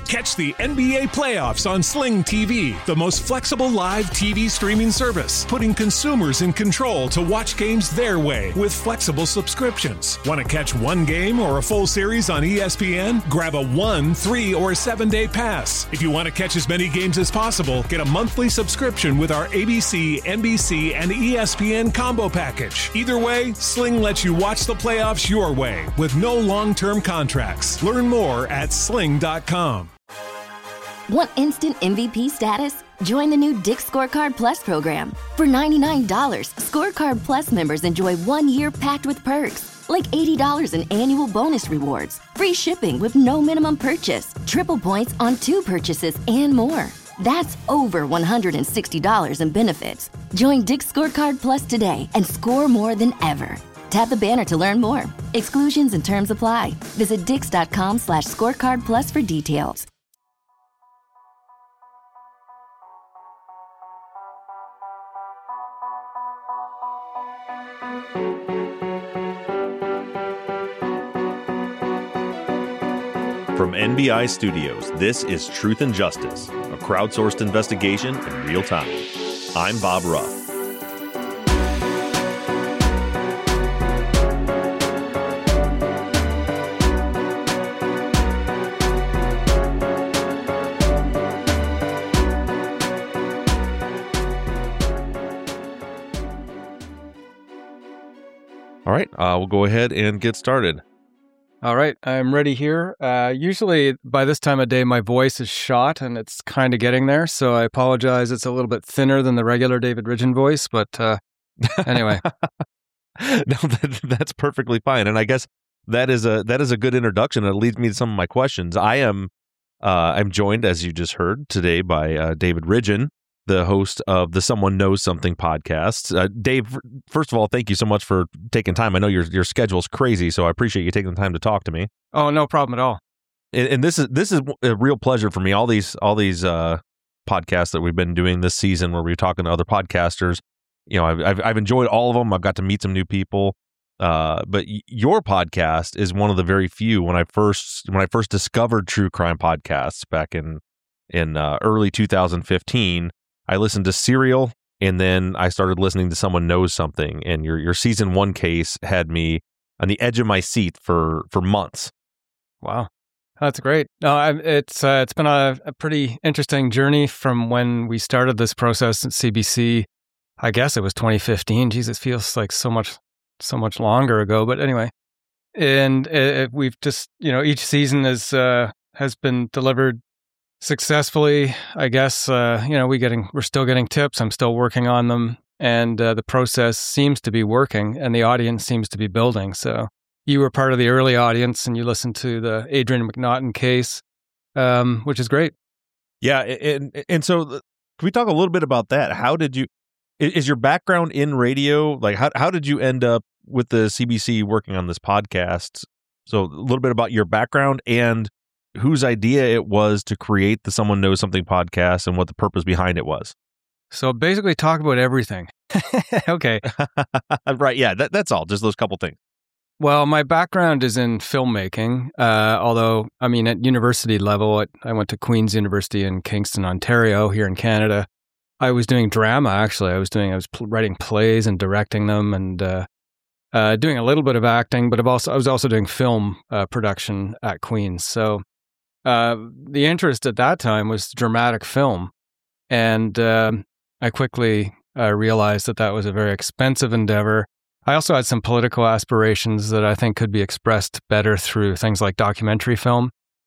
Catch the NBA playoffs on Sling TV, the most flexible live TV streaming service, putting consumers in control to watch games their way with flexible subscriptions. Want to catch one game or a full series on ESPN? Grab a 1, 3, or 7-day pass. If you want to catch as many games as possible, get a monthly subscription with our ABC, NBC, and ESPN combo package. Either way, Sling lets you watch the playoffs your way with no long-term contracts. Learn more at sling.com. Want instant MVP status? Join the new Dick's Scorecard Plus program. For $99, Scorecard Plus members enjoy 1 year packed with perks, like $80 in annual bonus rewards, free shipping with no minimum purchase, triple points on 2 purchases, and more. That's over $160 in benefits. Join Dick's Scorecard Plus today and score more than ever. Tap the banner to learn more. Exclusions and terms apply. Visit dix.com/scorecard plus for details. From NBI Studios, this is Truth and Justice, a crowdsourced investigation in real time. I'm Bob Ruff. All right, we'll go ahead and get started. All right, I'm ready here. Usually by this time of day, my voice is shot and it's kind of getting there. So I apologize. It's a little bit thinner than the regular David Ridgen voice, but anyway. No, that's perfectly fine. And I guess that is a good introduction. It leads me to some of my questions. I'm joined, as you just heard today, by David Ridgen, the host of the Someone Knows Something podcast. Dave, first of all, thank you so much for taking time. I know your schedule's crazy, so I appreciate you taking the time to talk to me. Oh, no problem at all. And this is a real pleasure for me. All these podcasts that we've been doing this season, where we're talking to other podcasters, you know, I've enjoyed all of them. I've got to meet some new people. But your podcast is one of the very few. When I first discovered true crime podcasts back in early 2015. I listened to Serial, and then I started listening to Someone Knows Something, and your season 1 case had me on the edge of my seat for months. Wow, that's great. It's been a pretty interesting journey from when we started this process at CBC. I guess it was 2015. Jesus, feels like so much longer ago. But anyway, and we've just, you know, each season has been delivered successfully, I guess. We're still getting tips. I'm still working on them, and the process seems to be working, and the audience seems to be building. So you were part of the early audience, and you listened to the Adrian McNaughton case, which is great. Yeah, and so can we talk a little bit about that? How did you? Is your background in radio? Like, how did you end up with the CBC working on this podcast? So a little bit about your background and whose idea it was to create the Someone Knows Something podcast and what the purpose behind it was. So basically talk about everything. Okay. Right. Yeah. That's all. Just those couple things. Well, my background is in filmmaking. Although, I mean, at university level, I went to Queen's University in Kingston, Ontario, here in Canada. I was doing drama, actually. I was writing plays and directing them, and doing a little bit of acting, but I was also doing film production at Queen's. So the interest at that time was dramatic film, and I quickly realized that was a very expensive endeavor. I also had some political aspirations that I think could be expressed better through things like documentary film.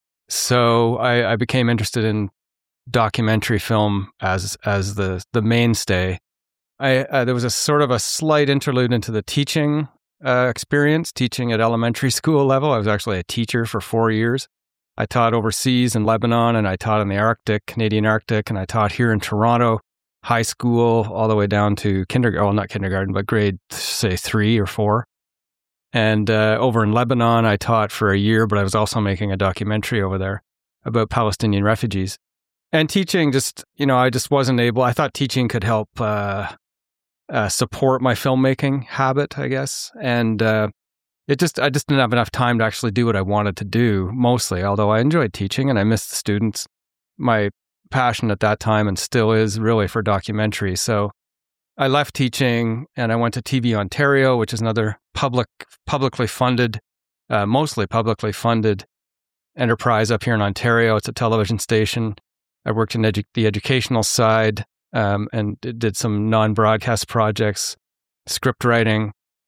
So I became interested in documentary film as the mainstay. There was a sort of a slight interlude into the teaching experience, teaching at elementary school level. I was actually a teacher for 4 years. I taught overseas in Lebanon, and I taught in the Arctic, Canadian Arctic, and I taught here in Toronto, high school, all the way down to kindergarten, well, not kindergarten, but grade, say, 3 or 4. And over in Lebanon, I taught for a year, but I was also making a documentary over there about Palestinian refugees. And teaching just, I just wasn't able, I thought teaching could help support my filmmaking habit, I guess. And I just didn't have enough time to actually do what I wanted to do mostly, although I enjoyed teaching and I missed the students. My passion at that time and still is really for documentary. So I left teaching and I went to TV Ontario, which is another publicly funded, mostly publicly funded enterprise up here in Ontario. It's a television station. I worked in the educational side and did some non-broadcast projects, script writing.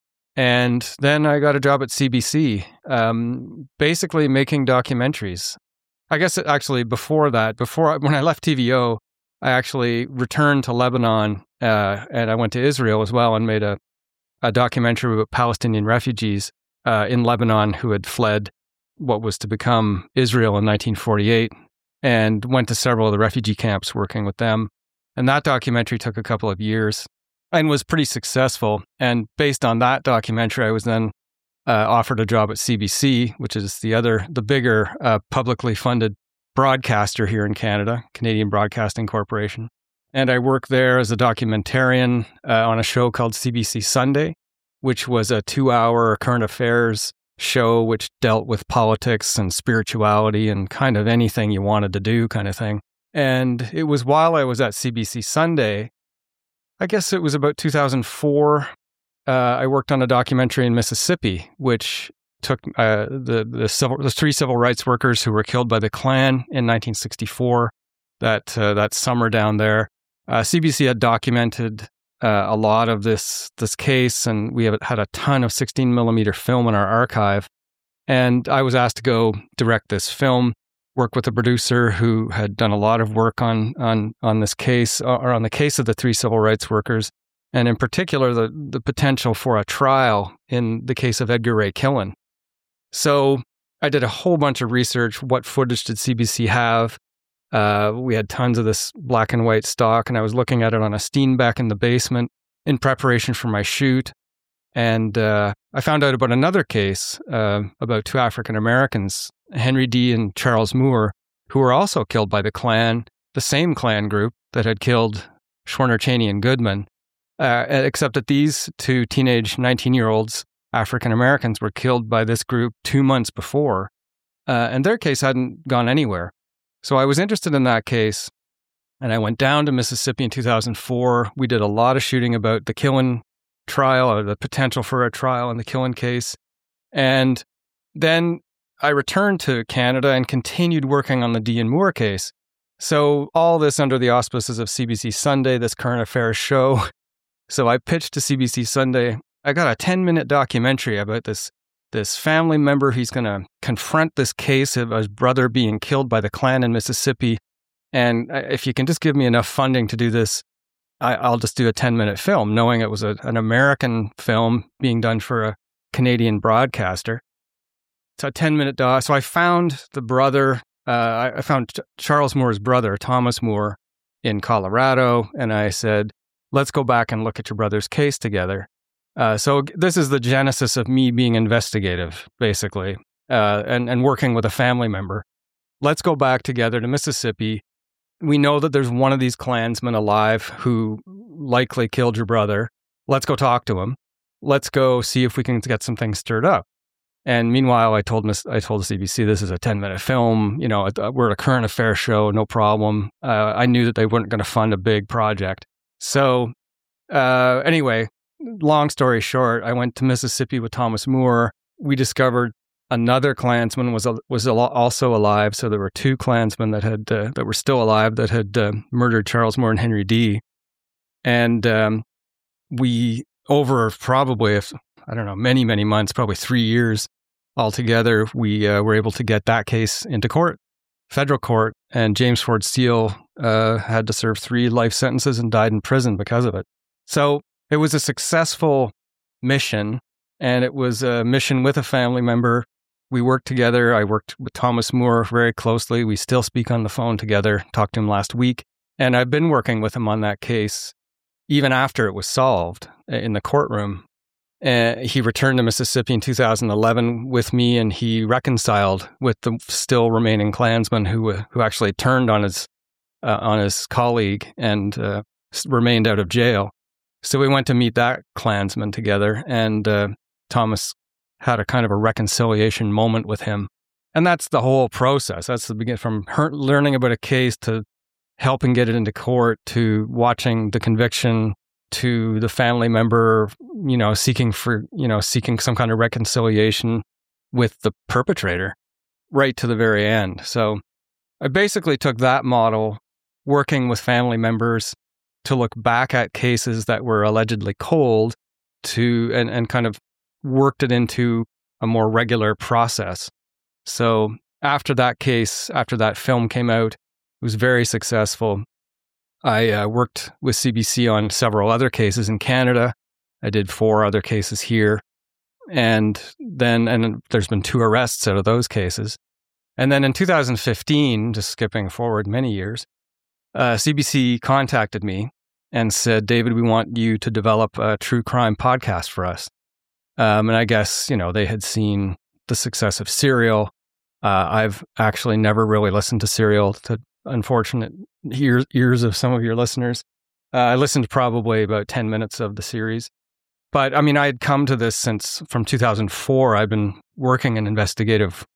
And then I got a job at CBC, basically making documentaries. I guess actually before that, when I left TVO, I actually returned to Lebanon and I went to Israel as well and made a documentary about Palestinian refugees in Lebanon who had fled what was to become Israel in 1948 and went to several of the refugee camps working with them. And that documentary took a couple of years and was pretty successful. And based on that documentary, I was then offered a job at CBC, which is the bigger publicly funded broadcaster here in Canada, Canadian Broadcasting Corporation. And I worked there as a documentarian on a show called CBC Sunday, which was a 2-hour current affairs show which dealt with politics and spirituality and kind of anything you wanted to do kind of thing. And it was while I was at CBC Sunday, I guess it was about 2004, I worked on a documentary in Mississippi, which took the 3 civil rights workers who were killed by the Klan in 1964, that summer down there. CBC had documented a lot of this case, and we had a ton of 16 millimeter film in our archive. And I was asked to go direct this film, work with a producer who had done a lot of work on this case, or on the case of the 3 civil rights workers, and in particular, the potential for a trial in the case of Edgar Ray Killen. So I did a whole bunch of research. What footage did CBC have? We had tons of this black and white stock, and I was looking at it on a Steenbeck in the basement in preparation for my shoot. And I found out about another case about 2 African Americans, Henry Dee and Charles Moore, who were also killed by the Klan, the same Klan group that had killed Schwerner, Chaney, and Goodman, except that these 2 teenage 19-year-olds, African Americans, were killed by this group 2 months before, and their case hadn't gone anywhere. So I was interested in that case, and I went down to Mississippi in 2004. We did a lot of shooting about the Killen trial, or the potential for a trial in the Killen case. And then I returned to Canada and continued working on the Dee and Moore case. So all this under the auspices of CBC Sunday, this current affairs show. So I pitched to CBC Sunday. I got a 10-minute documentary about this family member. He's going to confront this case of his brother being killed by the Klan in Mississippi. And if you can just give me enough funding to do this, I'll just do a 10-minute film, knowing it was an American film being done for a Canadian broadcaster. So a 10-minute doc. So I found the brother. I found Charles Moore's brother, Thomas Moore, in Colorado. And I said, let's go back and look at your brother's case together. So this is the genesis of me being investigative, basically, and working with a family member. Let's go back together to Mississippi. We know that there's one of these Klansmen alive who likely killed your brother. Let's go talk to him. Let's go see if we can get some things stirred up. And meanwhile, I told the CBC, this is a 10-minute film. You know, we're at a current affairs show, no problem. I knew that they weren't going to fund a big project. So anyway, long story short, I went to Mississippi with Thomas Moore. We discovered another Klansman was also alive. So there were 2 Klansmen that were still alive that had murdered Charles Moore and Henry Dee. And we, over probably, many, many months, probably 3 years altogether, we were able to get that case into court, federal court. And James Ford Steele had to serve 3 life sentences and died in prison because of it. So it was a successful mission, and it was a mission with a family member. We worked together. I worked with Thomas Moore very closely. We still speak on the phone together, talked to him last week. And I've been working with him on that case even after it was solved in the courtroom. He returned to Mississippi in 2011 with me, and he reconciled with the still remaining Klansman who actually turned on his colleague and remained out of jail. So we went to meet that Klansman together, and Thomas had a kind of a reconciliation moment with him. And that's the whole process. That's the beginning, from learning about a case to helping get it into court, to watching the conviction, to the family member, seeking some kind of reconciliation with the perpetrator, right to the very end. So I basically took that model, working with family members to look back at cases that were allegedly cold, and kind of worked it into a more regular process. So after that film came out, it was very successful. I worked with CBC on several other cases in Canada. I did 4 other cases here. And there's been 2 arrests out of those cases. And then in 2015, just skipping forward many years, CBC contacted me and said, David, we want you to develop a true crime podcast for us. And I guess, they had seen the success of Serial. I've actually never really listened to Serial, to unfortunate ears of some of your listeners. I listened to probably about 10 minutes of the series. But I mean, I had come to this since from 2004. I've been working in the investigative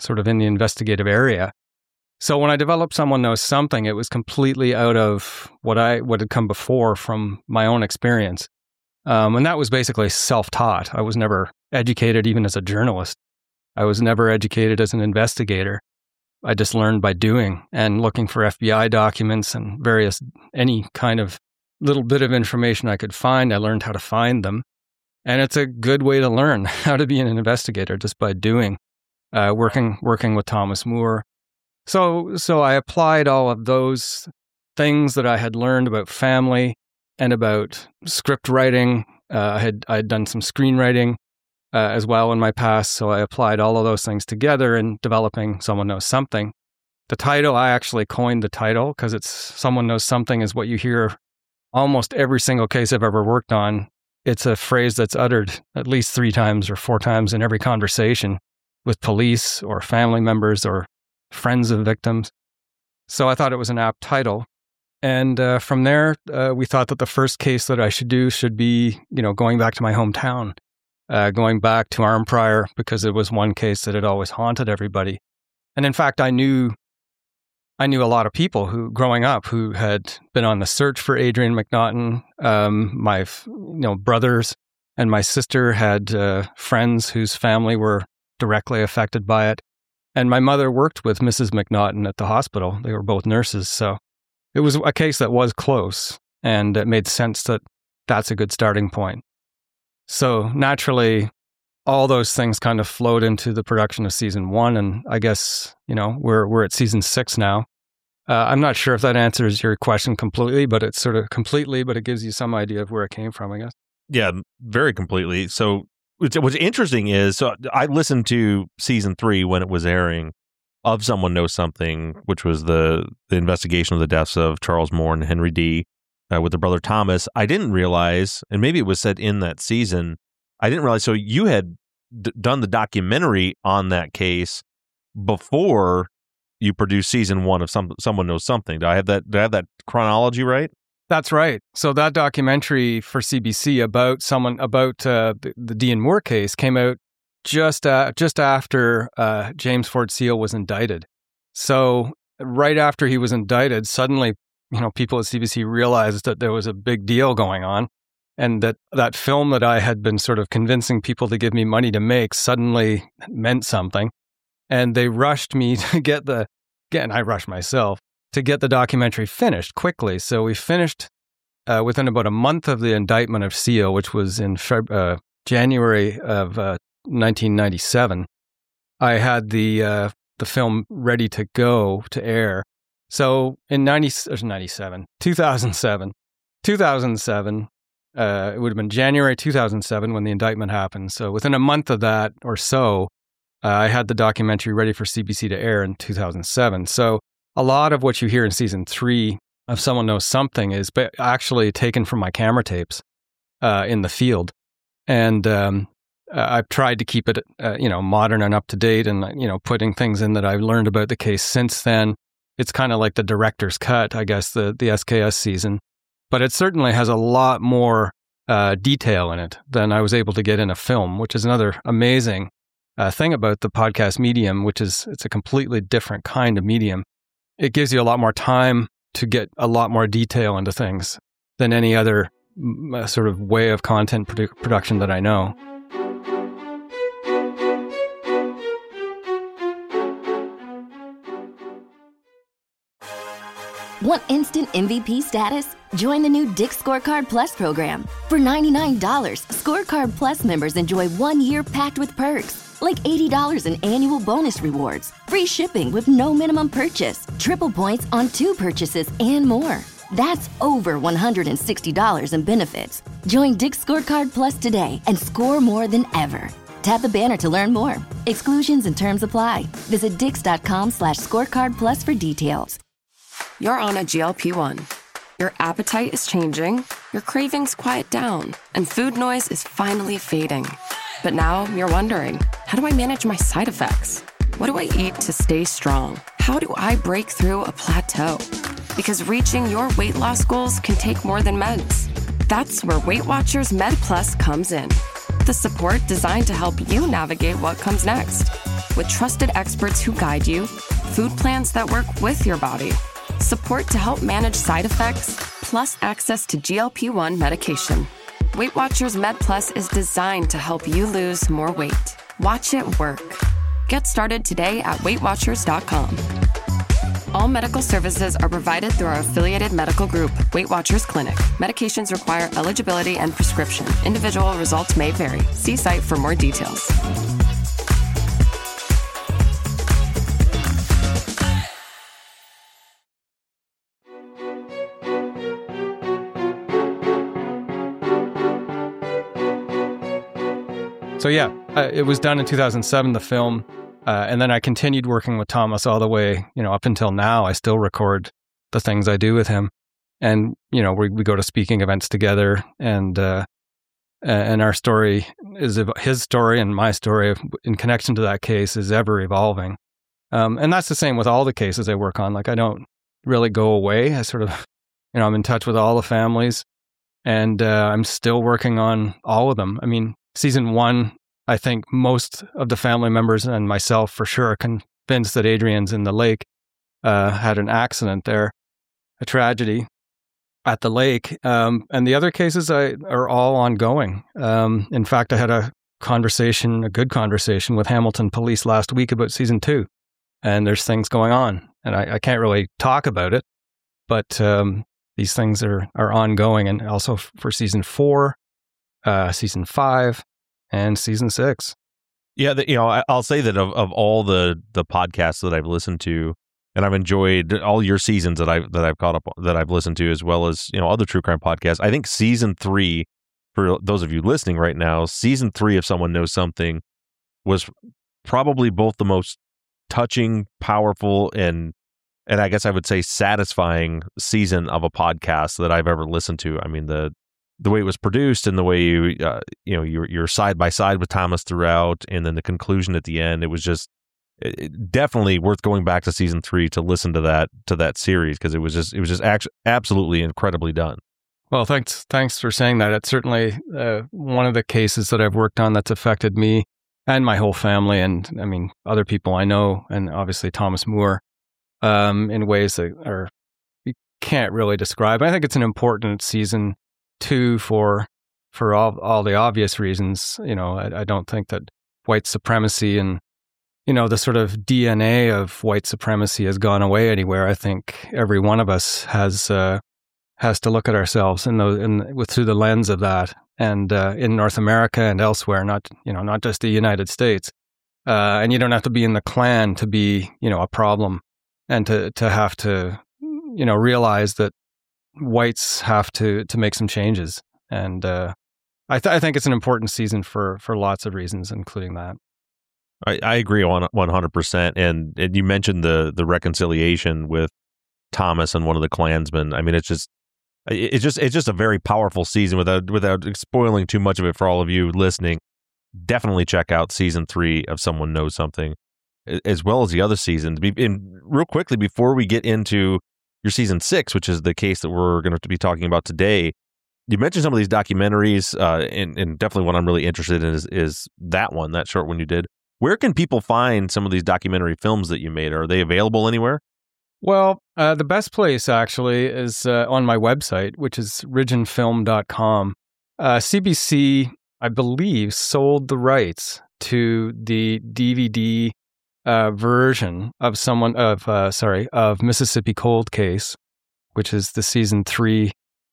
area. So when I developed Someone Knows Something, it was completely out of what had come before from my own experience. And that was basically self-taught. I was never educated even as a journalist. I was never educated as an investigator. I just learned by doing and looking for FBI documents and any kind of little bit of information I could find. I learned how to find them. And it's a good way to learn how to be an investigator, just by doing, working with Thomas Moore. So I applied all of those things that I had learned about family and about script writing. I had done some screenwriting as well in my past, so I applied all of those things together in developing Someone Knows Something. The title, I actually coined the title because it's Someone Knows Something is what you hear almost every single case I've ever worked on. It's a phrase that's uttered at least 3 times or 4 times in every conversation with police or family members or friends of victims. So I thought it was an apt title. And from there, we thought that the first case that I should do should be, going back to my hometown, going back to Arnprior, because it was one case that had always haunted everybody. And in fact, I knew a lot of people who, growing up, who had been on the search for Adrian McNaughton. My brothers and my sister had friends whose family were directly affected by it. And my mother worked with Mrs. McNaughton at the hospital. They were both nurses. So it was a case that was close, and it made sense that that's a good starting point. So naturally, all those things kind of flowed into the production of season 1. And I guess, we're at season 6 now. I'm not sure if that answers your question completely, but it's sort of completely, but it gives you some idea of where it came from, I guess. Yeah, very completely. So what's interesting is, so I listened to season 3 when it was airing of Someone Knows Something, which was the investigation of the deaths of Charles Moore and Henry D. With their brother Thomas. I didn't realize, and maybe it was said in that season, I didn't realize, so you had done the documentary on that case before you produced season 1 of Someone Knows Something. Do I have that chronology right? That's right. So that documentary for CBC about the Dean Moore case came out just after James Ford Seale was indicted. So right after he was indicted, suddenly, people at CBC realized that there was a big deal going on, and that film that I had been sort of convincing people to give me money to make suddenly meant something. And they rushed me to I rushed myself to get the documentary finished quickly. So we finished within about a month of the indictment of Seale, which was in January of 1997. I had the film ready to go to air. So in 2007, it would have been January 2007 when the indictment happened. So within a month of that or so, I had the documentary ready for CBC to air in 2007. So a lot of what you hear in season 3 of Someone Knows Something is actually taken from my camera tapes in the field. And I've tried to keep it, modern and up to date, and, putting things in that I've learned about the case since then. It's kind of like the director's cut, I guess, the SKS season. But it certainly has a lot more detail in it than I was able to get in a film, which is another amazing thing about the podcast medium, which is it's a completely different kind of medium. It gives you a lot more time to get a lot more detail into things than any other sort of way of content production that I know. Want instant MVP status? Join the new Dick Scorecard Plus program. For $99, Scorecard Plus members enjoy 1 year packed with perks, like $80 in annual bonus rewards, free shipping with no minimum purchase, triple points on 2 purchases, and more. That's over $160 in benefits. Join Dick Scorecard Plus today and score more than ever. Tap the banner to learn more. Exclusions and terms apply. Visit dix.com/scorecard plus for details. You're on a GLP-1. Your appetite is changing, your cravings quiet down, and food noise is finally fading. But now you're wondering, how do I manage my side effects? What do I eat to stay strong? How do I break through a plateau? Because reaching your weight loss goals can take more than meds. That's where Weight Watchers Med Plus comes in. The support designed to help you navigate what comes next. With trusted experts who guide you, food plans that work with your body, support to help manage side effects, plus access to GLP-1 medication. Weight Watchers Med Plus is designed to help you lose more weight. Watch it work. Get started today at WeightWatchers.com. All medical services are provided through our affiliated medical group, Weight Watchers Clinic. Medications require eligibility and prescription. Individual results may vary. See site for more details. So yeah, it was done in 2007, the film. And then I continued working with Thomas all the way, up until now. I still record the things I do with him. And, we go to speaking events together, and our story is his story, and my story in connection to that case is ever evolving. And that's the same with all the cases I work on. Like, I don't really go away. I sort of, I'm in touch with all the families, and I'm still working on all of them. I mean, season 1, I think most of the family members and myself for sure are convinced that Adrian's in the lake, had an accident there, a tragedy at the lake. And the other cases are all ongoing. In fact, I had a good conversation with Hamilton Police last week about season 2. And there's things going on. And I can't really talk about it, but these things are ongoing. And also for season 4, season 5, and season 6. Yeah, I'll say that of all the podcasts that I've listened to, and I've enjoyed all your seasons that I've caught up, that I've listened to, as well as other true crime podcasts. I think season 3, for those of you listening right now, season 3 of Someone Knows Something was probably both the most touching, powerful, and I guess I would say satisfying season of a podcast that I've ever listened to. I mean, the way it was produced and the way you're side by side with Thomas throughout, and then the conclusion at the end, it was just definitely worth going back to season 3 to listen to that series, because it was just absolutely incredibly done. Well, thanks for saying that. It's certainly one of the cases that I've worked on that's affected me and my whole family, and I mean other people I know, and obviously Thomas Moore, in ways that you can't really describe. I think it's an important season 2 for all the obvious reasons. I don't think that white supremacy and the sort of DNA of white supremacy has gone away anywhere. I think every one of us has to look at ourselves through the lens of that, and in North America and elsewhere, not just the United States. And you don't have to be in the Klan to be a problem, and to have to realize that whites have to make some changes. And I think it's an important season for lots of reasons, including that. I agree on 100%. And you mentioned the reconciliation with Thomas and one of the Klansmen. I mean, it's just a very powerful season. Without spoiling too much of it for all of you listening, definitely check out season 3 of Someone Knows Something, as well as the other seasons. And real quickly, before we get into your season 6, which is the case that we're going to be talking about today, You mentioned some of these documentaries, and definitely what I'm really interested in is that one, that short one you did. Where can people find some of these documentary films that you made? Are they available anywhere? Well, the best place actually is on my website, which is ridgeonfilm.com. CBC, I believe, sold the rights to the DVD version of Mississippi Cold Case, which is the season 3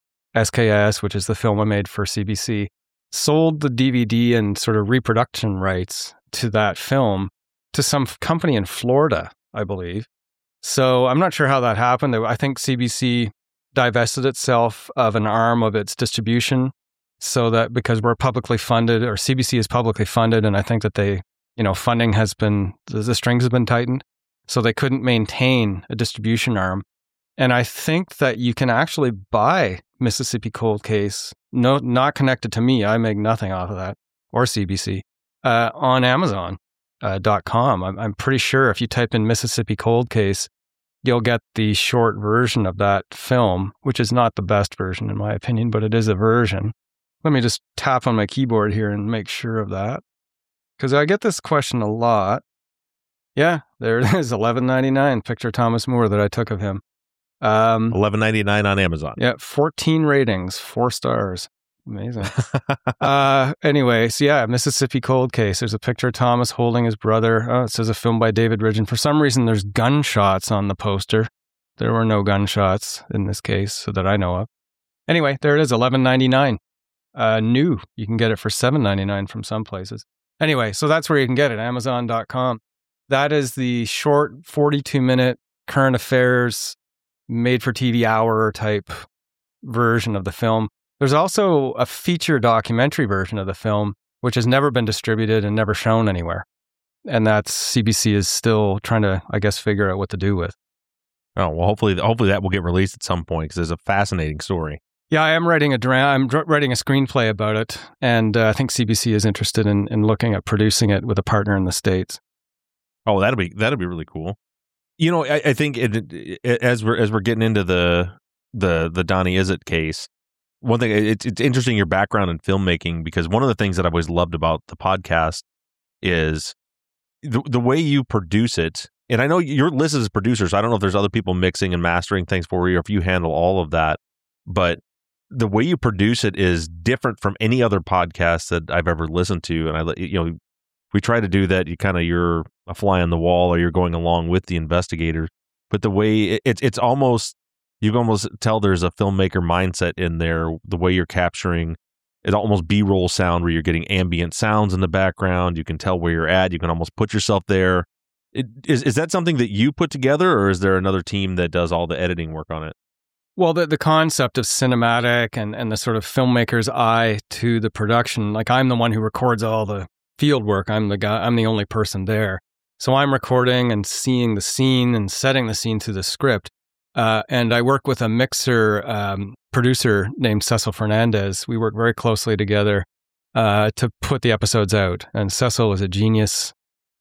SKS, which is the film I made for CBC. Sold the DVD and sort of reproduction rights to that film to some company in Florida, I believe. So I'm not sure how that happened. I think CBC divested itself of an arm of its distribution, so that because we're publicly funded, or CBC is publicly funded, and I think that they, funding has been, the strings have been tightened, so they couldn't maintain a distribution arm. And I think that you can actually buy Mississippi Cold Case, not connected to me, I make nothing off of that, or CBC, on Amazon. .com. I'm pretty sure if you type in Mississippi Cold Case, you'll get the short version of that film, which is not the best version in my opinion, but it is a version. Let me just tap on my keyboard here and make sure of that, because I get this question a lot. Yeah, there it is, $11.99, picture Thomas Moore that I took of him. $11.99 on Amazon. Yeah, 14 ratings, 4 stars. Amazing. Anyway, so yeah, Mississippi Cold Case. There's a picture of Thomas holding his brother. Oh, it says a film by David Ridge. And for some reason, there's gunshots on the poster. There were no gunshots in this case, so that I know of. Anyway, there it is, $11.99. New. You can get it for $7.99 from some places. Anyway, so that's where you can get it, Amazon.com. That is the short 42-minute current affairs, made-for-TV hour type version of the film. There's also a feature documentary version of the film, which has never been distributed and never shown anywhere. And that's CBC is still trying to, I guess, figure out what to do with. Oh, well, hopefully that will get released at some point, because it's a fascinating story. Yeah, I am writing I'm writing a screenplay about it. And I think CBC is interested in looking at producing it with a partner in the States. Oh, that'll be really cool. I think as we're getting into the Donnie Izzett case, one thing, it's interesting your background in filmmaking, because one of the things that I've always loved about the podcast is the way you produce it. And I know you're listed as producer, so I don't know if there's other people mixing and mastering things for you, or if you handle all of that. But the way you produce it is different from any other podcast that I've ever listened to. And we try to do that. You're a fly on the wall, or you're going along with the investigators. But the way it's almost, you can almost tell there's a filmmaker mindset in there, the way you're capturing it, almost B-roll sound where you're getting ambient sounds in the background. You can tell where you're at. You can almost put yourself there. Is that something that you put together, or is there another team that does all the editing work on it? Well, the concept of cinematic and the sort of filmmaker's eye to the production, like I'm the one who records all the field work. I'm the only person there. So I'm recording and seeing the scene and setting the scene to the script. And I work with a producer named Cecil Fernandez. We work very closely together to put the episodes out. And Cecil is a genius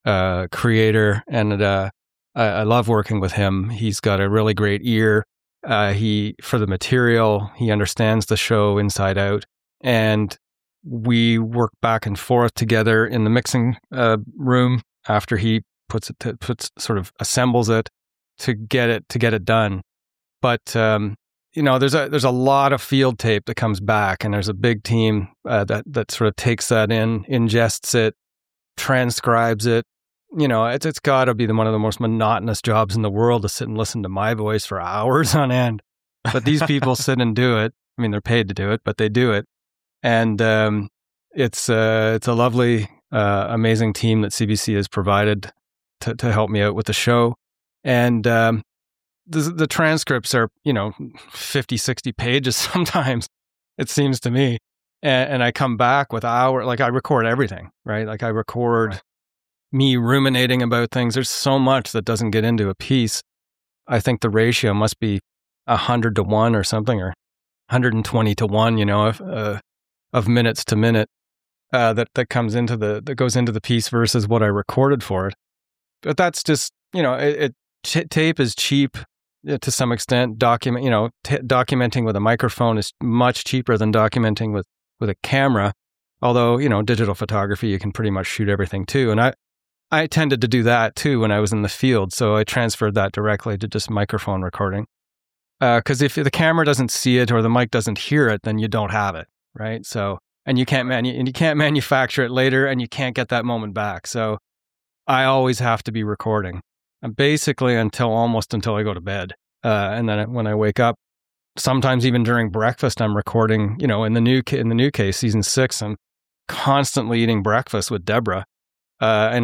creator, and I love working with him. He's got a really great ear for the material. He understands the show inside out, and we work back and forth together in the mixing room after he assembles it to get it done. But there's a lot of field tape that comes back, and there's a big team that sort of takes that in, ingests it, transcribes it. It's got to be one of the most monotonous jobs in the world to sit and listen to my voice for hours on end. But these people sit and do it. I mean, they're paid to do it, but they do it. And it's a lovely, amazing team that CBC has provided to help me out with the show. And the transcripts are, 50, 60 pages sometimes, it seems to me. And I come back with I record everything, right? Like I record me ruminating about things. There's so much that doesn't get into a piece. I think the ratio must be 100 to 1 or something, or 120 to 1, of minutes to minute that goes into the piece versus what I recorded for it. But that's just, tape is cheap. to some extent. Documenting with a microphone is much cheaper than documenting with a camera. Although, digital photography, you can pretty much shoot everything too. And I tended to do that too when I was in the field. So I transferred that directly to just microphone recording. Because if the camera doesn't see it or the mic doesn't hear it, then you don't have it, right? So, and you can't manufacture it later, and you can't get that moment back. So I always have to be recording, and basically until I go to bed. And then when I wake up, sometimes even during breakfast, I'm recording. In the new case, season 6, I'm constantly eating breakfast with Deborah, and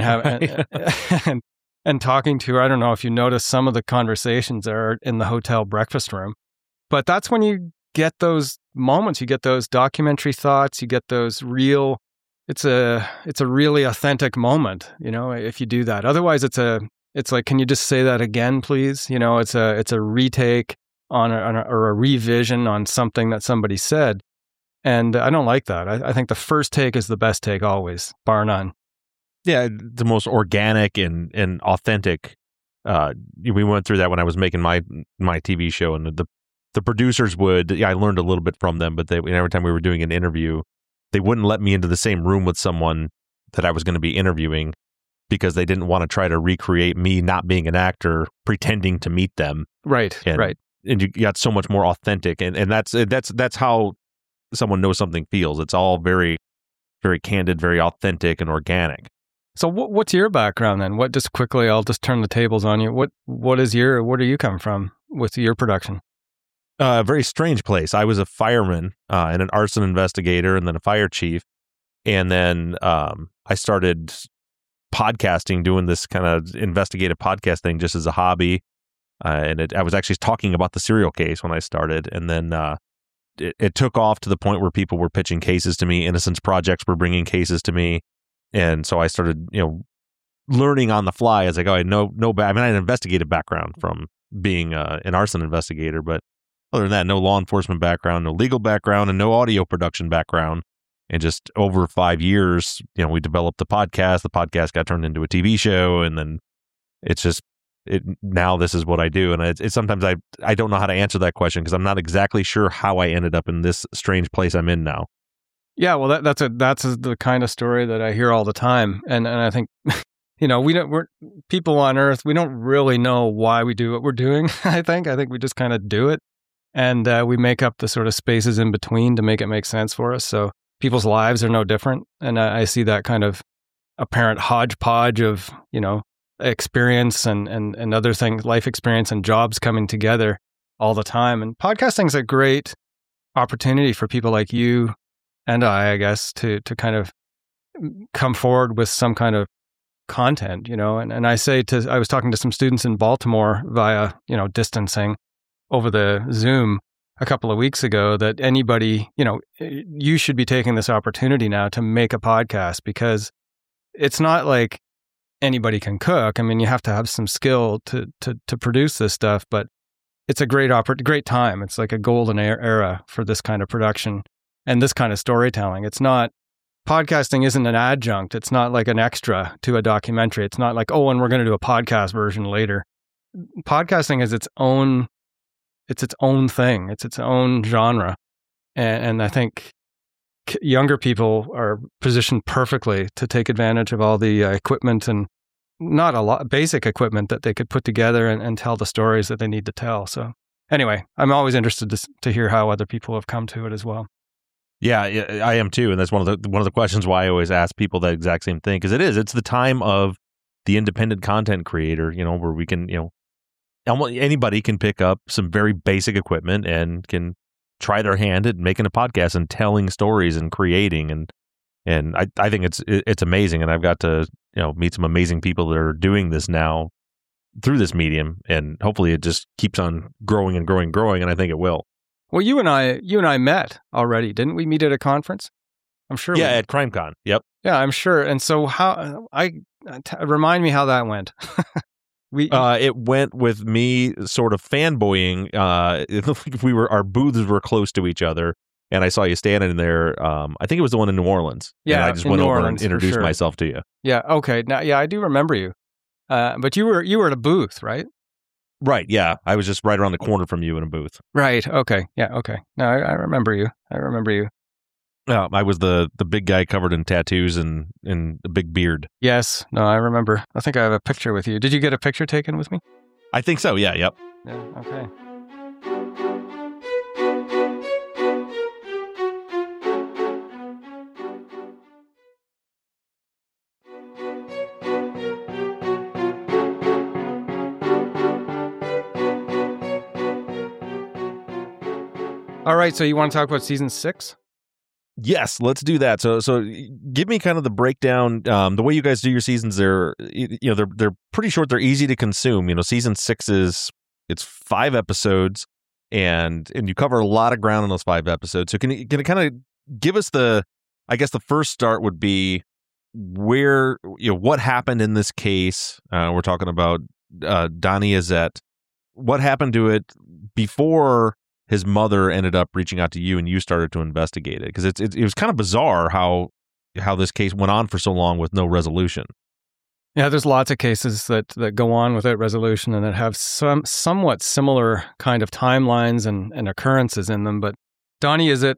talking to her. I don't know if you notice some of the conversations are in the hotel breakfast room, but that's when you get those moments. You get those documentary thoughts. You get those real. It's a really authentic moment. If you do that. Otherwise, it's like, can you just say that again, please? It's a retake or a revision on something that somebody said. And I don't like that. I think the first take is the best take always, bar none. Yeah, the most organic and authentic. We went through that when I was making my TV show, and the producers would. I learned a little bit from them, but every time we were doing an interview, they wouldn't let me into the same room with someone that I was going to be interviewing because they didn't want to try to recreate me not being an actor, pretending to meet them. Right. And you got so much more authentic, and that's how someone knows something feels. It's all very, very candid, very authentic, and organic. So what's your background then? Just quickly, I'll just turn the tables on you. Where do you come from with your production? A very strange place. I was a fireman and an arson investigator, and then a fire chief. And then I started podcasting, doing this kind of investigative podcast thing just as a hobby. I was actually talking about the serial case when I started. And then it took off to the point where people were pitching cases to me. Innocence Projects were bringing cases to me. And so I started, learning on the fly as I go. I had I had an investigative background from being an arson investigator, but other than that, no law enforcement background, no legal background, and no audio production background. And just over 5 years, we developed the podcast. The podcast got turned into a TV show, and then now this is what I do. And it's sometimes I don't know how to answer that question because I'm not exactly sure how I ended up in this strange place I'm in now. Yeah, well, that's the kind of story that I hear all the time, and I think, we're people on Earth. We don't really know why we do what we're doing. I think we just kind of do it, and we make up the sort of spaces in between to make it make sense for us. So people's lives are no different, and I see that kind of apparent hodgepodge of experience and other things, life experience and jobs coming together all the time. And podcasting is a great opportunity for people like you and I guess, to kind of come forward with some kind of content, and I was talking to some students in Baltimore via, distancing over the Zoom a couple of weeks ago that anybody, you should be taking this opportunity now to make a podcast because it's not like anybody can cook. I mean, you have to have some skill to produce this stuff, but it's a great time. It's like a golden era for this kind of production and this kind of storytelling. Podcasting isn't an adjunct. It's not like an extra to a documentary. It's not like, and we're going to do a podcast version later. Podcasting is its own thing. It's its own genre. And I think younger people are positioned perfectly to take advantage of all the equipment and not a lot basic equipment that they could put together and tell the stories that they need to tell. So anyway, I'm always interested to hear how other people have come to it as well. Yeah, I am too, and that's one of the questions why I always ask people that exact same thing, because it's the time of the independent content creator, where we can, anybody can pick up some very basic equipment and can try their hand at making a podcast and telling stories and creating, and I think it's amazing, and I've got to meet some amazing people that are doing this now through this medium, and hopefully it just keeps on growing and growing and growing, and I think it will. Well, you and I met already, didn't we? Meet at a conference? I'm sure. Yeah, at CrimeCon. Yep. Yeah, I'm sure. And so, remind me how that went. It went with me sort of fanboying. Our booths were close to each other, and I saw you standing there. I think it was the one in New Orleans. Yeah, and I just went over and introduced myself to you. Yeah. Okay. Now, yeah, I do remember you. But you were at a booth, right? Right. Yeah. I was just right around the corner from you in a booth. Right. Okay. Yeah. Okay. No, I remember you. I was the big guy covered in tattoos and a big beard. Yes. No, I remember. I think I have a picture with you. Did you get a picture taken with me? I think so. Yeah. Yep. Yeah. Okay. All right. So you want to talk about season 6? Yes, let's do that. So give me kind of the breakdown. The way you guys do your seasons, they're pretty short. They're easy to consume. Season 6 it's 5 episodes, and you cover a lot of ground in those 5 episodes. So can you kind of give us the first start would be where what happened in this case? We're talking about Donnie Azzett. What happened to it before his mother ended up reaching out to you and you started to investigate it? Because it was kind of bizarre how this case went on for so long with no resolution. Yeah, there's lots of cases that go on without resolution and that have somewhat similar kind of timelines and occurrences in them. But Donnie Azzett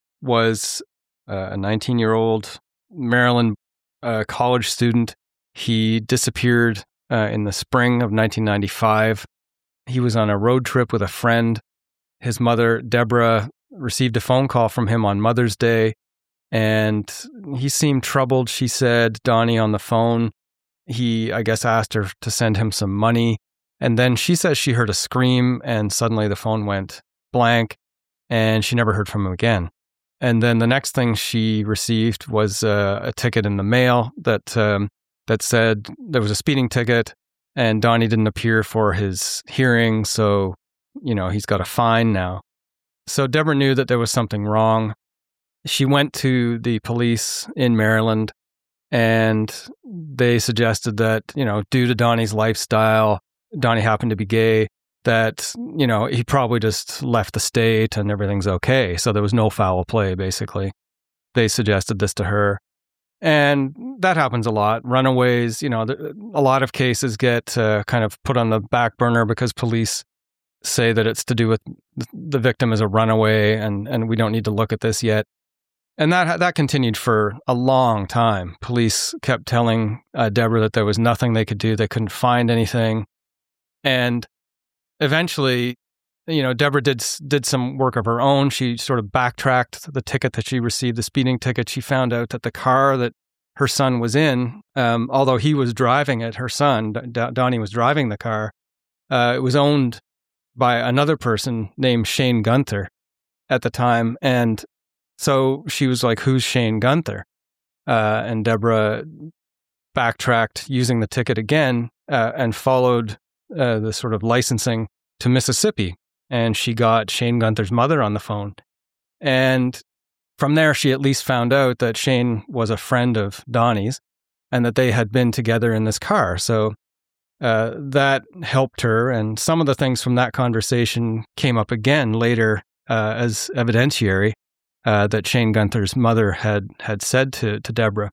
was a 19-year-old Maryland college student. He disappeared in the spring of 1995. He was on a road trip with a friend. His mother, Deborah, received a phone call from him on Mother's Day, and he seemed troubled. She said, Donnie on the phone, he, I guess, asked her to send him some money. And then she says she heard a scream, and suddenly the phone went blank, and she never heard from him again. And then the next thing she received was a ticket in the mail that said there was a speeding ticket, and Donnie didn't appear for his hearing, so he's got a fine now. So Deborah knew that there was something wrong. She went to the police in Maryland, and they suggested that, due to Donnie's lifestyle, Donnie happened to be gay, that, he probably just left the state and everything's okay. So there was no foul play, basically. They suggested this to her. And that happens a lot. Runaways, a lot of cases get kind of put on the back burner because police say that it's to do with the victim as a runaway, and we don't need to look at this yet. And that continued for a long time. Police kept telling Deborah that there was nothing they could do. They couldn't find anything. And eventually, Deborah did some work of her own. She sort of backtracked the ticket that she received, the speeding ticket. She found out that the car that her son was in, although he was driving it, her son, Donnie, was driving the car, it was owned by another person named Shane Gunther at the time. And so she was like, who's Shane Gunther? And Deborah backtracked using the ticket again and followed the sort of licensing to Mississippi. And she got Shane Gunther's mother on the phone. And from there, she at least found out that Shane was a friend of Donnie's and that they had been together in this car. So that helped her, and some of the things from that conversation came up again later as evidentiary that Shane Gunther's mother had said to Deborah.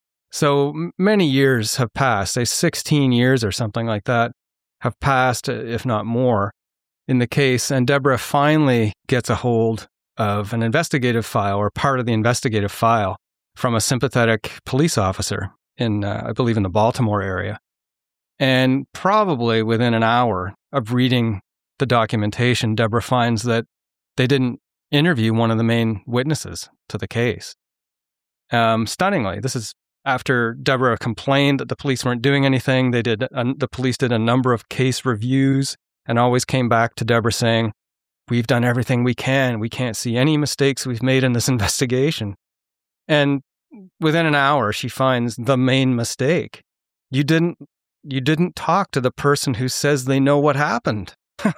So many years have passed, say 16 years or something like that, have passed, if not more, in the case, and Deborah finally gets a hold of an investigative file, or part of the investigative file, from a sympathetic police officer in, I believe, in the Baltimore area. And probably within an hour of reading the documentation, Deborah finds that they didn't interview one of the main witnesses to the case. Stunningly, this is after Deborah complained that the police weren't doing anything. The police did a number of case reviews and always came back to Deborah saying, we've done everything we can. We can't see any mistakes we've made in this investigation. And within an hour, she finds the main mistake. You didn't talk to the person who says they know what happened.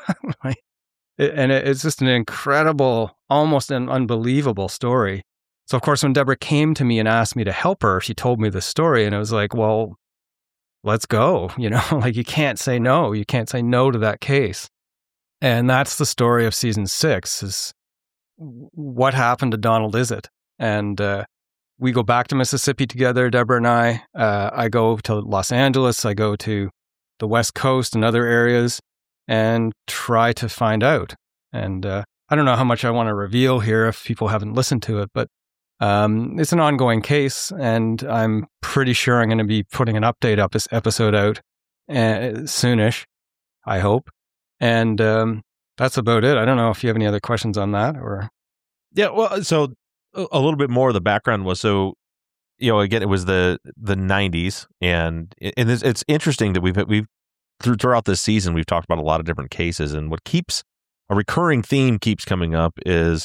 And it's just an incredible, almost an unbelievable story. So, of course, when Deborah came to me and asked me to help her, she told me this story, and it was like, well, let's go. Like, you can't say no. You can't say no to that case. And that's the story of season 6, is what happened to Donald Azzett. And we go back to Mississippi together, Deborah and I. I go to Los Angeles. I go to the West Coast and other areas. and try to find out. And I don't know how much I want to reveal here if people haven't listened to it, but it's an ongoing case, and I'm pretty sure I'm going to be putting an update episode out soonish, I hope. And that's about it. I don't know if you have any other questions on that or. Yeah, well, so a little bit more of the background was, so, again, it was the 90s, and it's interesting that we've throughout this season, we've talked about a lot of different cases, and what keeps a recurring theme keeps coming up is,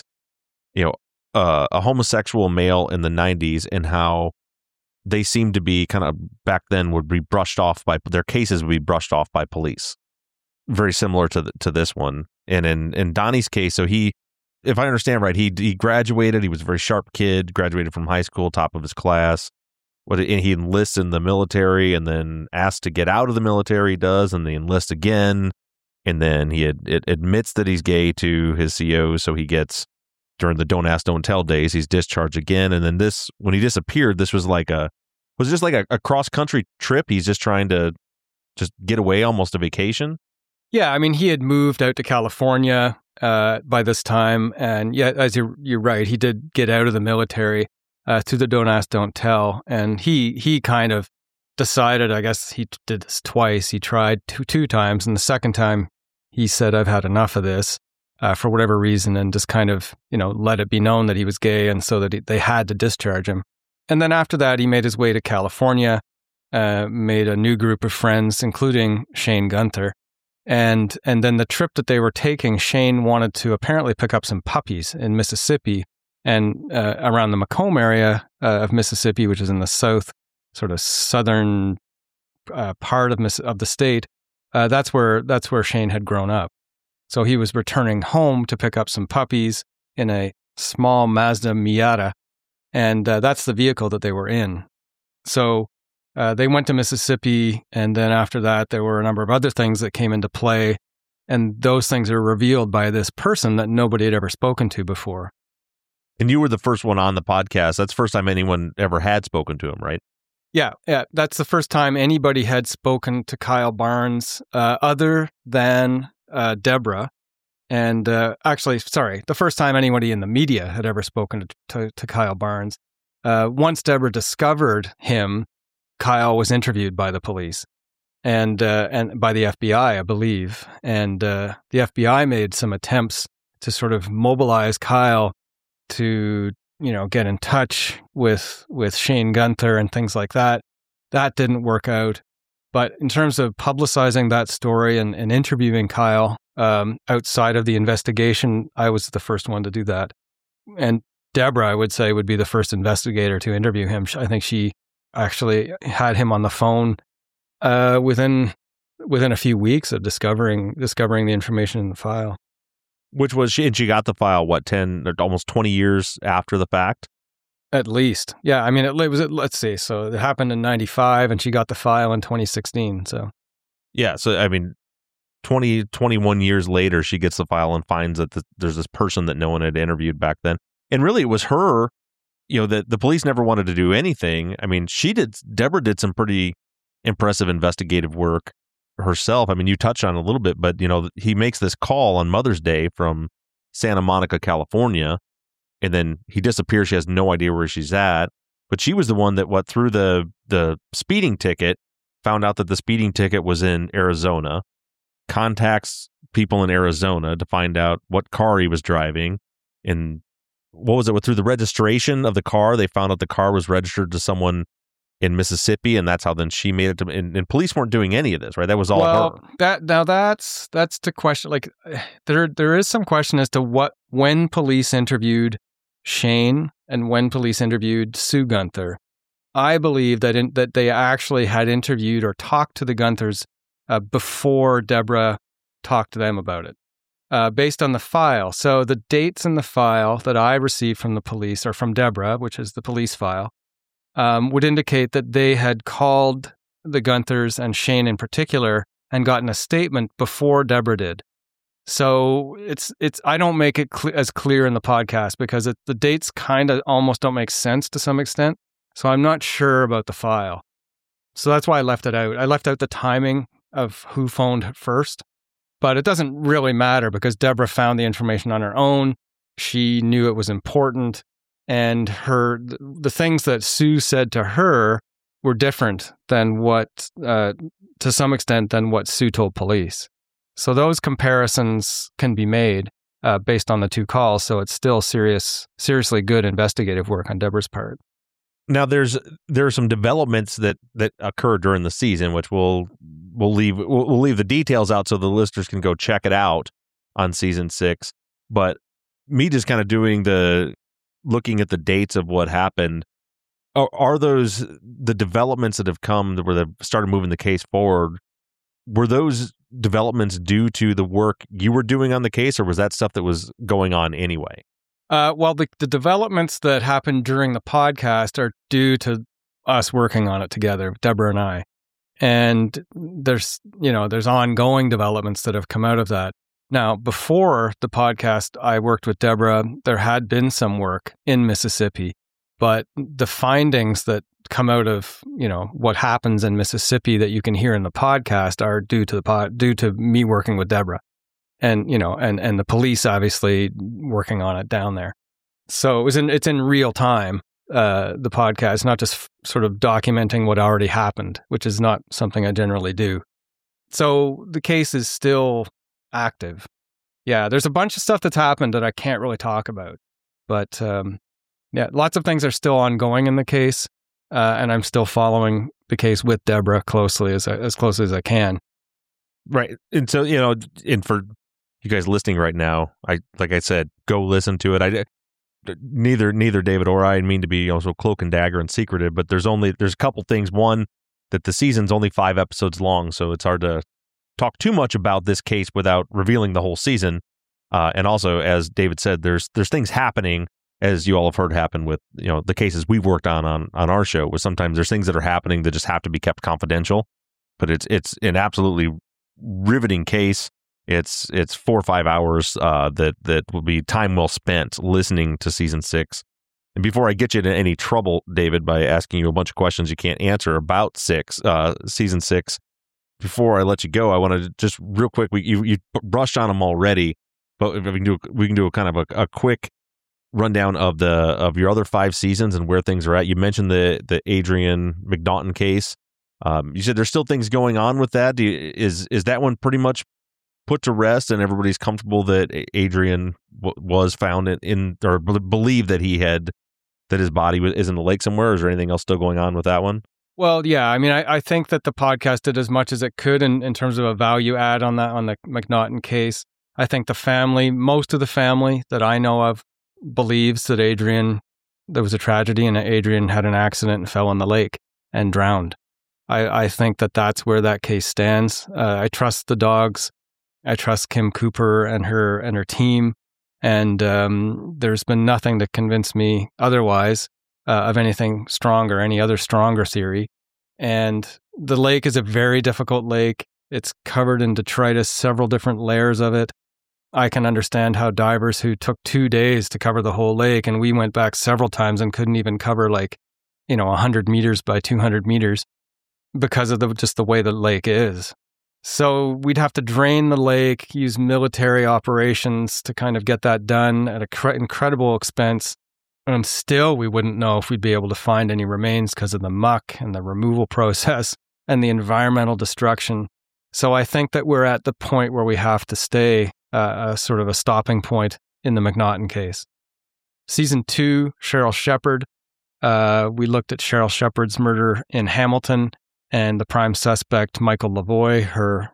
a homosexual male in the 90s, and how they seem to be kind of back then would be brushed off by their cases would be brushed off by police. Very similar to this one. And in Donnie's case, so he, if I understand right, he graduated. He was a very sharp kid, graduated from high school, top of his class. And he enlists in the military, and then asked to get out of the military. He does, and they enlist again. And then he admits that he's gay to his CO, so he gets, during the Don't Ask, Don't Tell days, he's discharged again. And then when he disappeared, this was just like a cross-country trip. He's just trying to just get away, almost a vacation. Yeah, I mean, he had moved out to California by this time. And yeah, as you're right, he did get out of the military through the Don't Ask, Don't Tell. And he kind of decided, I guess he did this twice. He tried two times. And the second time, he said, I've had enough of this for whatever reason, and just kind of, let it be known that he was gay, and so that they had to discharge him. And then after that, he made his way to California, made a new group of friends, including Shane Gunther. And then the trip that they were taking, Shane wanted to apparently pick up some puppies in Mississippi, and around the Macomb area of Mississippi, which is in the southern part of the state. That's where Shane had grown up. So he was returning home to pick up some puppies in a small Mazda Miata, and that's the vehicle that they were in. So they went to Mississippi, and then after that, there were a number of other things that came into play, and those things are revealed by this person that nobody had ever spoken to before. And you were the first one on the podcast. That's the first time anyone ever had spoken to him, right? Yeah, that's the first time anybody had spoken to Kyle Barnes other than Deborah. And actually, sorry, the first time anybody in the media had ever spoken to Kyle Barnes. Once Deborah discovered him, Kyle was interviewed by the police and by the FBI, I believe. And the FBI made some attempts to sort of mobilize Kyle to, get in touch with Shane Gunther and things like that. That didn't work out. But in terms of publicizing that story and interviewing Kyle outside of the investigation, I was the first one to do that. And Deborah, I would say, would be the first investigator to interview him. I think she actually had him on the phone within a few weeks of discovering the information in the file. Which was she? And she got the file, almost 20 years after the fact? At least. Yeah. I mean, it was, let's see. So it happened in 95, and she got the file in 2016. So. Yeah. So, I mean, 21 years later, she gets the file and finds that there's this person that no one had interviewed back then. And really, it was her, the police never wanted to do anything. I mean, Deborah did some pretty impressive investigative work herself. I mean, you touched on it a little bit, but, he makes this call on Mother's Day from Santa Monica, California, and then he disappears. She has no idea where she's at. But she was the one that through the speeding ticket, found out that the speeding ticket was in Arizona, contacts people in Arizona to find out what car he was driving. And what was it? Through the registration of the car, they found out the car was registered to someone in Mississippi, and that's how then she made it to. And police weren't doing any of this, right? That was all her. That's the question. Like, there is some question as to when police interviewed Shane and when police interviewed Sue Gunther. I believe that they actually had interviewed or talked to the Gunthers before Deborah talked to them about it, based on the file. So the dates in the file that I received from the police, or from Deborah, which is the police file, would indicate that they had called the Gunthers and Shane in particular and gotten a statement before Deborah did. So it's I don't make it as clear in the podcast because the dates kind of almost don't make sense to some extent. So I'm not sure about the file. So that's why I left it out. I left out the timing of who phoned first. But it doesn't really matter because Deborah found the information on her own. She knew it was important. And the things that Sue said to her were different than to some extent, than what Sue told police. So those comparisons can be made based on the two calls. So it's still seriously good investigative work on Deborah's part. Now, there are some developments that occur during the season, which we'll leave the details out so the listeners can go check it out on season 6. But me just kind of looking at the dates of what happened, are those the developments that have come where they've started moving the case forward? Were those developments due to the work you were doing on the case, or was that stuff that was going on anyway? Well, the developments that happened during the podcast are due to us working on it together, Deborah and I. And there's ongoing developments that have come out of that. Now, before the podcast, I worked with Deborah. There had been some work in Mississippi, but the findings that come out of, what happens in Mississippi that you can hear in the podcast are due to me working with Deborah. And, and the police obviously working on it down there. So it's in real time, the podcast, not just sort of documenting what already happened, which is not something I generally do. So the case is still active. Yeah, there's a bunch of stuff that's happened that I can't really talk about. But lots of things are still ongoing in the case. And I'm still following the case with Deborah closely as closely as I can. Right. And so, and for you guys listening right now, like I said, go listen to it. Neither David or I mean to be also cloak and dagger and secretive, but there's a couple things. One, that the season's only 5 episodes long, so it's hard to talk too much about this case without revealing the whole season. And also, as David said, there's things happening, as you all have heard happen with the cases we've worked on our show, where sometimes there's things that are happening that just have to be kept confidential. But it's an absolutely riveting case. It's 4 or 5 hours that will be time well spent listening to season 6. And before I get you into any trouble, David, by asking you a bunch of questions you can't answer about season 6, before I let you go, I want to just real quick. You brushed on them already, but if we can do a kind of a quick rundown of your other 5 seasons and where things are at. You mentioned the Adrian McNaughton case. You said there's still things going on with that. Is that one pretty much put to rest and everybody's comfortable that Adrian was found in or believe that that his body is in the lake somewhere? Or is there anything else still going on with that one? Well, yeah. I mean, I think that the podcast did as much as it could in terms of a value add on the McNaughton case. I think most of the family that I know of believes that there was a tragedy and Adrian had an accident and fell in the lake and drowned. I think that that's where that case stands. I trust the dogs. I trust Kim Cooper and her team. And there's been nothing to convince me otherwise of anything stronger, any other stronger theory. And the lake is a very difficult lake. It's covered in detritus, several different layers of it. I can understand how divers who took 2 days to cover the whole lake, and we went back several times and couldn't even cover 100 meters by 200 meters because of just the way the lake is. So we'd have to drain the lake, use military operations to kind of get that done at an incredible expense. And still, we wouldn't know if we'd be able to find any remains because of the muck and the removal process and the environmental destruction. So I think that we're at the point where we have to stay sort of a stopping point in the McNaughton case. Season 2, Cheryl Shepard. We looked at Cheryl Shepard's murder in Hamilton and the prime suspect, Michael Lavoie, her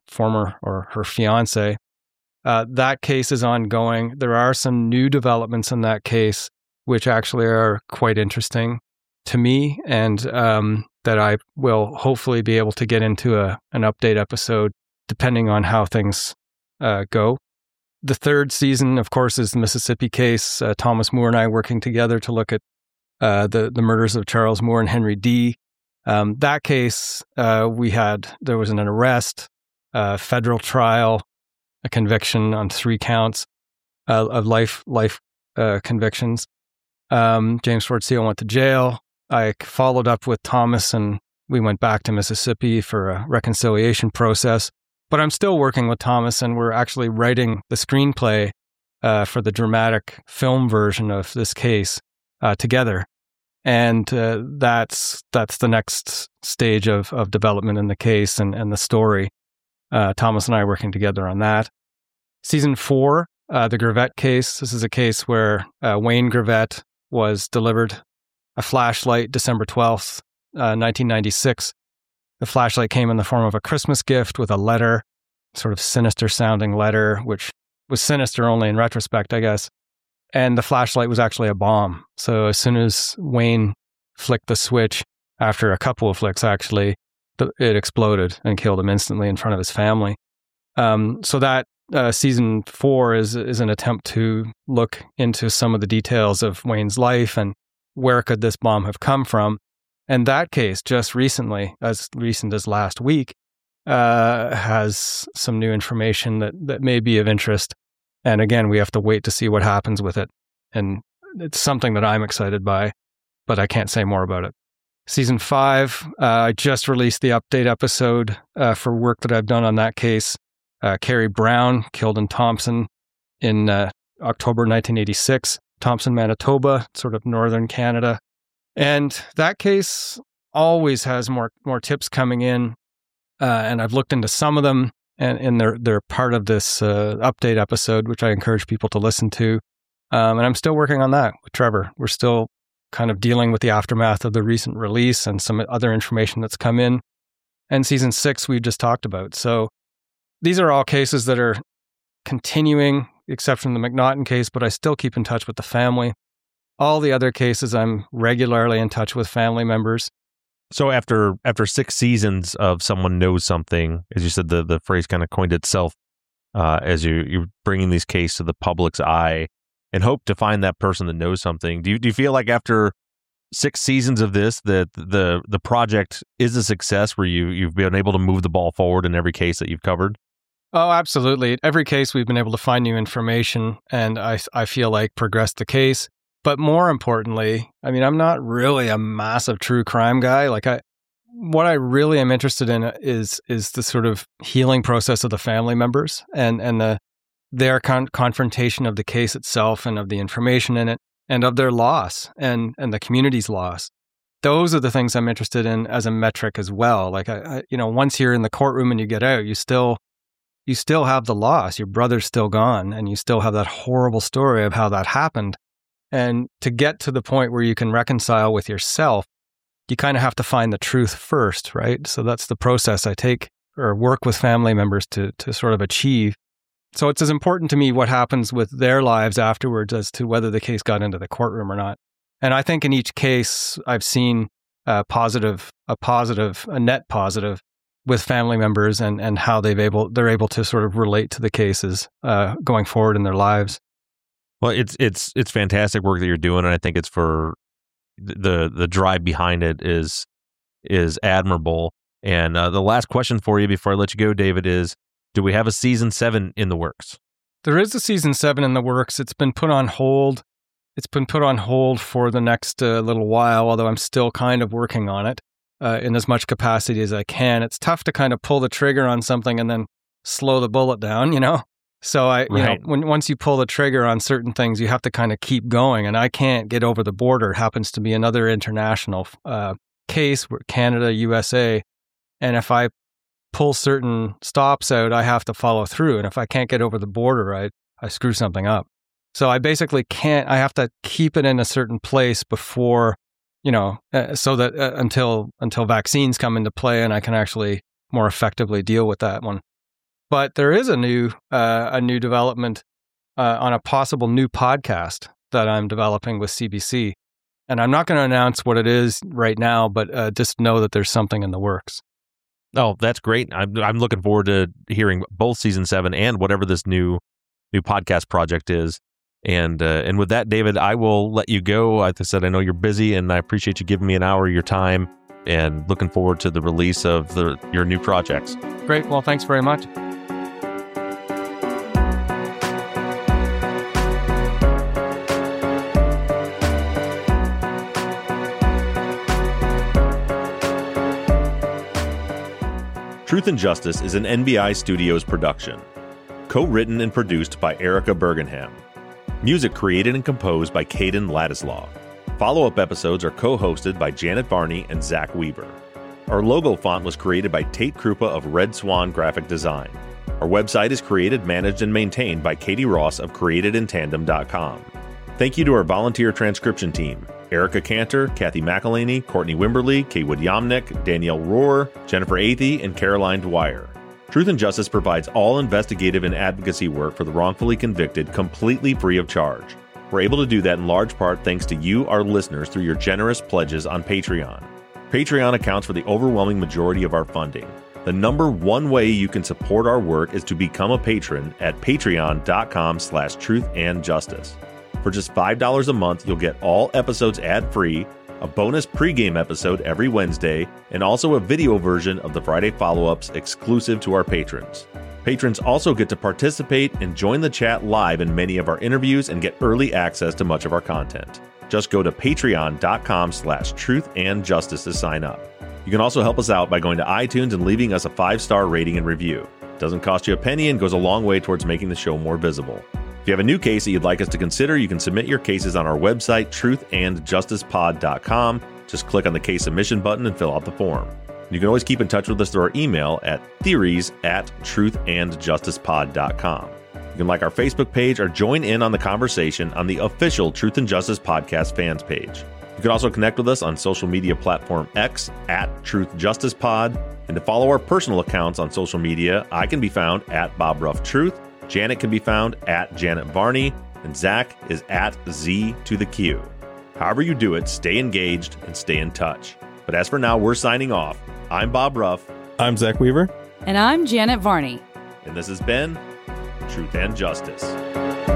fiance. That case is ongoing. There are some new developments in that case, which actually are quite interesting to me, and that I will hopefully be able to get into an update episode, depending on how things go. The 3rd season, of course, is the Mississippi case. Thomas Moore and I working together to look at the murders of Charles Moore and Henry Dee. That case, there was an arrest, federal trial, a conviction on 3 counts of life convictions. James Ford Seal went to jail. I followed up with Thomas and we went back to Mississippi for a reconciliation process. But I'm still working with Thomas, and we're actually writing the screenplay for the dramatic film version of this case together. And that's the next stage of development in the case and the story. Thomas and I are working together on that. Season 4, the Gravette case. This is a case where Wayne Gravette was delivered a flashlight December 12th, 1996. The flashlight came in the form of a Christmas gift with a letter, sort of sinister sounding letter, which was sinister only in retrospect, I guess. And the flashlight was actually a bomb. So as soon as Wayne flicked the switch, after a couple of flicks actually, it exploded and killed him instantly in front of his family. So that season 4 is an attempt to look into some of the details of Wayne's life and where could this bomb have come from. And that case, just recently, as recent as last week, has some new information that may be of interest. And again, we have to wait to see what happens with it. And it's something that I'm excited by, but I can't say more about it. Season 5, I just released the update episode for work that I've done on that case. Carrie Brown, killed in Thompson in October 1986, Thompson, Manitoba, sort of northern Canada. And that case always has more tips coming in, and I've looked into some of them, and they're part of this update episode, which I encourage people to listen to. And I'm still working on that with Trevor. We're still kind of dealing with the aftermath of the recent release and some other information that's come in. And season 6, we just talked about. So these are all cases that are continuing, except from the McNaughton case, but I still keep in touch with the family. All the other cases, I'm regularly in touch with family members. So after 6 seasons of Someone Knows Something, as you said, the phrase kind of coined itself as you're bringing these cases to the public's eye and hope to find that person that knows something. Do you feel like after 6 seasons of this that the project is a success where you've been able to move the ball forward in every case that you've covered? Oh, absolutely. Every case we've been able to find new information and I feel like progressed the case. But more importantly, I mean, I'm not really a massive true crime guy. What I really am interested in is the sort of healing process of the family members and their confrontation of the case itself and of the information in it and of their loss and the community's loss. Those are the things I'm interested in as a metric as well. Like, once you're in the courtroom and you get out, you still have the loss. Your brother's still gone and you still have that horrible story of how that happened. And to get to the point where you can reconcile with yourself, you kind of have to find the truth first, right? So that's the process I take or work with family members to sort of achieve. So it's as important to me what happens with their lives afterwards as to whether the case got into the courtroom or not. And I think in each case, I've seen a net positive with family members and how they're able to sort of relate to the cases going forward in their lives. Well, it's fantastic work that you're doing, and I think it's for the drive behind it is admirable. And the last question for you before I let you go, David, is: do we have a season 7 in the works? There is a season 7 in the works. It's been put on hold. It's been put on hold for the next little while, although I'm still kind of working on it in as much capacity as I can. It's tough to kind of pull the trigger on something and then slow the bullet down, So once you pull the trigger on certain things, you have to kind of keep going. And I can't get over the border. It happens to be another international case where Canada, USA. And if I pull certain stops out, I have to follow through. And if I can't get over the border, I screw something up. So I basically can't. I have to keep it in a certain place before, so that until vaccines come into play and I can actually more effectively deal with that one. But there is a new development on a possible new podcast that I'm developing with CBC. And I'm not going to announce what it is right now, but just know that there's something in the works. Oh, that's great. I'm looking forward to hearing both season 7 and whatever this new podcast project is. And with that, David, I will let you go. Like I said, I know you're busy, and I appreciate you giving me an hour of your time, and looking forward to the release of your new projects. Great. Well, thanks very much. Truth and Justice is an NBI Studios production. Co-written and produced by Erica Bergenham. Music created and composed by Caden Ladislaw. Follow-up episodes are co-hosted by Janet Varney and Zach Weber. Our logo font was created by Tate Krupa of Red Swan Graphic Design. Our website is created, managed, and maintained by Katie Ross of CreatedInTandem.com. Thank you to our volunteer transcription team, Erica Cantor, Kathy McElhaney, Courtney Wimberly, Kaywood Yomnick, Danielle Rohr, Jennifer Athey, and Caroline Dwyer. Truth and Justice provides all investigative and advocacy work for the wrongfully convicted completely free of charge. We're able to do that in large part thanks to you, our listeners, through your generous pledges on Patreon. Patreon accounts for the overwhelming majority of our funding. The number one way you can support our work is to become a patron at patreon.com/truthandjustice. For just $5 a month, you'll get all episodes ad-free, a bonus pregame episode every Wednesday, and also a video version of the Friday follow-ups exclusive to our patrons. Patrons also get to participate and join the chat live in many of our interviews and get early access to much of our content. Just go to patreon.com/truthandjustice to sign up. You can also help us out by going to iTunes and leaving us a 5-star rating and review. It doesn't cost you a penny and goes a long way towards making the show more visible. If you have a new case that you'd like us to consider, you can submit your cases on our website, truthandjusticepod.com. Just click on the case submission button and fill out the form. You can always keep in touch with us through our email at theories@truthandjusticepod.com. You can like our Facebook page or join in on the conversation on the official Truth and Justice Podcast fans page. You can also connect with us on social media platform X @TruthJusticePod. And to follow our personal accounts on social media, I can be found at BobRuffTruth. Janet can be found at Janet Varney, and Zach is at Z2TheQ. However you do it, stay engaged and stay in touch. But as for now, we're signing off. I'm Bob Ruff. I'm Zach Weaver. And I'm Janet Varney. And this has been Truth and Justice.